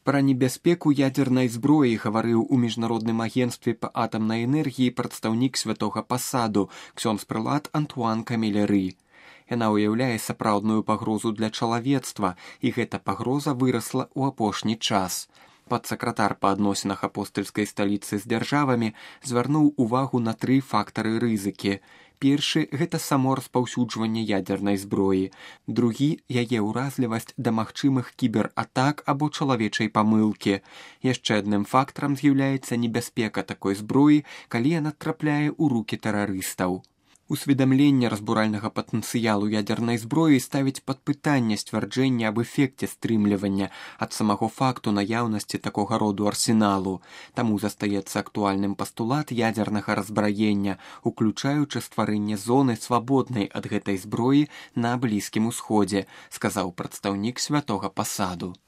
Пра небяспеку ядзернай зброі гаварыў у міжнародным агенцтве па атамнай энергіі прадстаўнік святога пасаду ксёндз-прылад Антуан Камілеры. Яна ўяўляе сапраўдную пагрозу для чалавецтва, і гэта пагроза вырасла ў апошні час. Падсакратар па адносінах апостальскай сталіцы з дзяржавамі звярнуў увагу на 3 фактары рызыкі. Першы – гэта само распаўсюджванне ядзернай зброі. Другі – яе ўразлівасць да магчымых кібератак або чалавечай памылкі. Яшчэ адным фактарам з'яўляецца небяспека такой зброі, калі яна трапляе ў рукі тэрарыстаў. Усведамленне разбуральнага патэнцыялу ядзернай зброі ставіць пад пытанне сцвярджэння аб эфекце стрымлівання ад самого факту наяўнасці такога роду арсеналу. Таму застаецца актуальным пастулат ядзернага разбраення, уключаючы стварэнне зоны свабоднай ад гэтай зброі на Блізкім Усходзе, сказаў прадстаўнік святога пасаду.